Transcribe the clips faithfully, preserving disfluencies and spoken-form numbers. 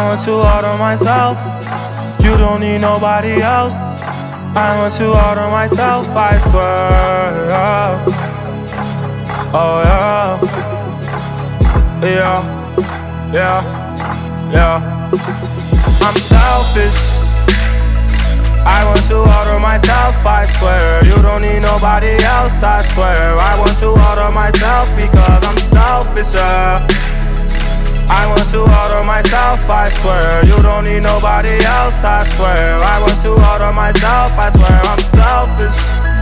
want to order myself. You don't need nobody else. I want to order myself, I swear. Oh yeah, yeah, yeah, yeah. I'm selfish. I want to order myself, I swear. You don't need nobody else, I swear. I want to order myself because I'm selfish, yeah. I want to order myself, I swear. You don't need nobody else, I swear. I want to order myself, I swear. I'm selfish.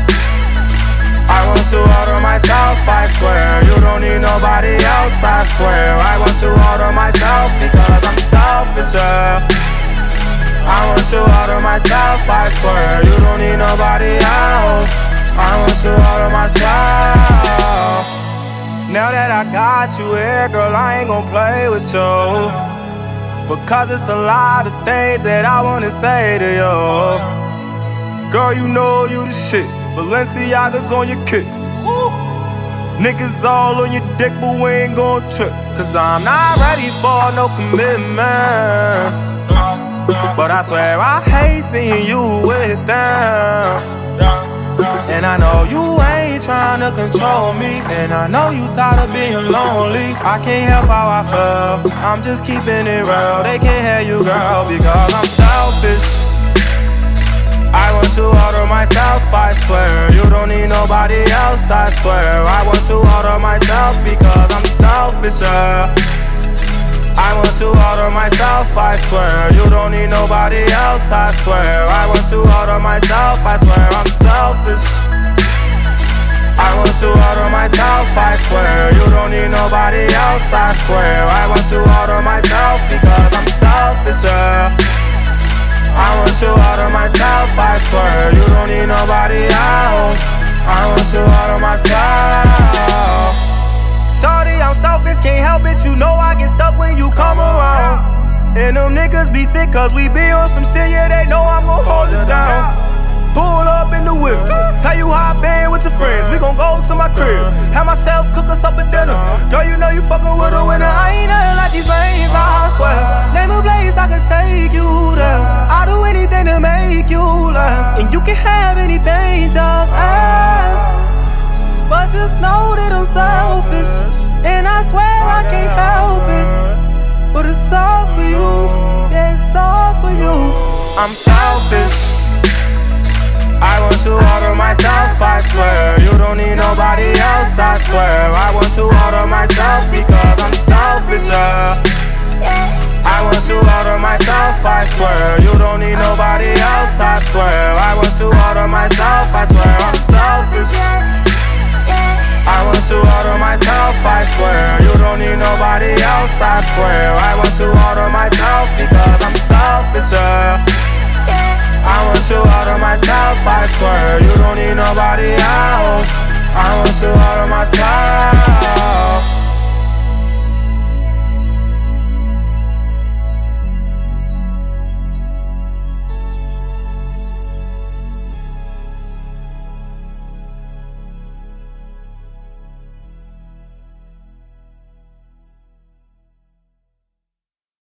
I want to order myself, I swear. You don't need nobody else, I swear. I want to order myself because I'm selfish, yeah. I want to order myself, I swear. You don't need nobody else. I want to order myself. Now that I got you here, girl, I ain't gon' play with you, because it's a lot of things that I wanna say to you. Girl, you know you the shit. Balenciaga's on your kicks. Niggas all on your dick, but we ain't gon' trip, cause I'm not ready for no commitments. But I swear I hate seeing you with them. And I know you ain't tryna control me, and I know you tired of being lonely. I can't help how I feel, I'm just keeping it real. They can't hear you, girl, because I'm selfish. I want to order myself, I swear. You don't need nobody else, I swear. I want to order myself because I'm selfish, yeah. I want to order myself, I swear. You don't need nobody else, I swear. I want to order myself, I swear. I'm selfish. I want to order myself, I swear. You don't need nobody else, I swear. I want to order myself because I'm selfish, yeah. I want to order myself, I swear. You don't need nobody else. I want to order myself. Shorty, I'm selfish, can't help it. You know I get stuck when you come around. And them niggas be sick cause we be on some shit. Yeah, they know I'm gon' hold it down. Pull up in the whip, tell you how I been with your friends. We gon' go to my crib, have myself cook us up a dinner. Girl, you know you fuckin' with a winner. I ain't nothing like these lanes, I swear. Name a place I can take you there. I'll do anything to make you laugh, and you can have anything, just ask. But just know that I'm selfish, and I swear I can't help it. But it's all for you, yeah, it's all for you. I'm selfish. I want to order myself, I swear. You don't need nobody else, I swear. I want to order myself because I'm selfish, yeah. I want to order myself, I swear. You don't need nobody else, I swear. I want to order myself, I swear. I'm selfish. I want to order myself, I swear. You don't need nobody else, I swear. I want to order myself because I'm selfish, yeah. I want to order myself, I swear. You don't need nobody else. I want